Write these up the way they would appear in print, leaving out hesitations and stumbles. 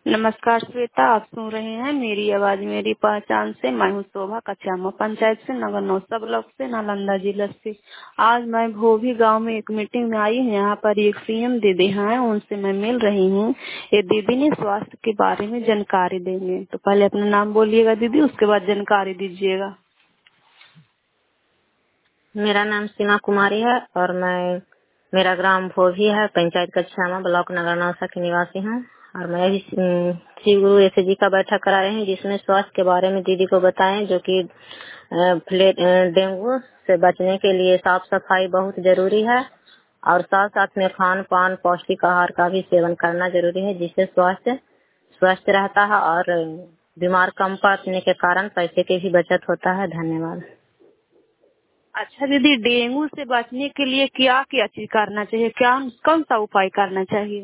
नमस्कार श्वेता, आप सुन रहे हैं मेरी आवाज मेरी पहचान से। मैं हूँ शोभा, कछामा पंचायत से, नगर नौसा ब्लॉक से, नालंदा जिला से। आज मैं भोभी गांव में एक मीटिंग में आई हूँ। यहाँ पर एक सीएम दीदी हैं, उनसे मैं मिल रही हूँ। ये दीदी ने स्वास्थ्य के बारे में जानकारी देंगे। तो पहले अपना नाम बोलिएगा दीदी, उसके बाद जानकारी दीजिएगा। मेरा नाम सीमा कुमारी है और मेरा ग्राम भोभी है, पंचायत कछामा ब्लॉक नगर नौसा की निवासी हूँ। और मैं अभी श्री गुरु एसएजी का बैठक करा रही हूँ, जिसमें स्वास्थ्य के बारे में दीदी को बताएं, जो कि डेंगू से बचने के लिए साफ सफाई बहुत जरूरी है और साथ साथ में खान पान पौष्टिक आहार का भी सेवन करना जरूरी है, जिससे स्वास्थ्य स्वस्थ रहता है और बीमार कम पड़ने के कारण पैसे की भी बचत होता है। धन्यवाद। अच्छा दीदी, डेंगू से बचने के लिए क्या क्या चीज करना चाहिए, क्या कौन सा उपाय करना चाहिए?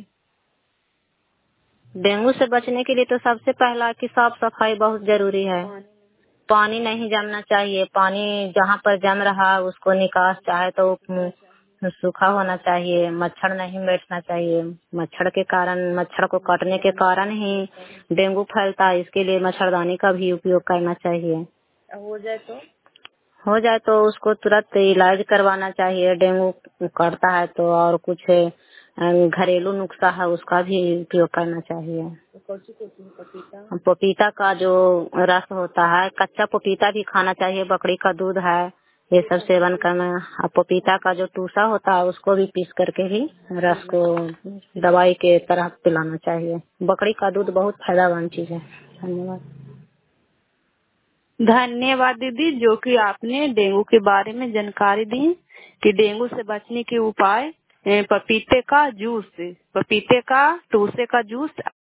डेंगू से बचने के लिए तो सबसे पहला कि साफ सफाई बहुत जरूरी है। पानी नहीं जमना चाहिए। पानी जहाँ पर जम रहा है उसको निकास चाहे तो सूखा होना चाहिए। मच्छर नहीं बैठना चाहिए। मच्छर के कारण, मच्छर को काटने के कारण ही डेंगू फैलता है। इसके लिए मच्छरदानी का भी उपयोग करना चाहिए। हो जाए तो उसको तुरंत इलाज करवाना चाहिए। डेंगू काटता है तो और कुछ घरेलू नुस्खा है उसका भी उपयोग करना चाहिए। पपीता का जो रस होता है, कच्चा पपीता भी खाना चाहिए। बकरी का दूध है, ये सब सेवन करना। और पपीता का जो टूसा होता है उसको भी पीस करके भी रस को दवाई के तरह पिलाना चाहिए। बकरी का दूध बहुत फायदेमंद चीज है। धन्यवाद। धन्यवाद दीदी, जो कि आपने डेंगू के बारे में जानकारी दी कि डेंगू से बचने के उपाय। पपीते का जूस, पपीते का टूसे का जूस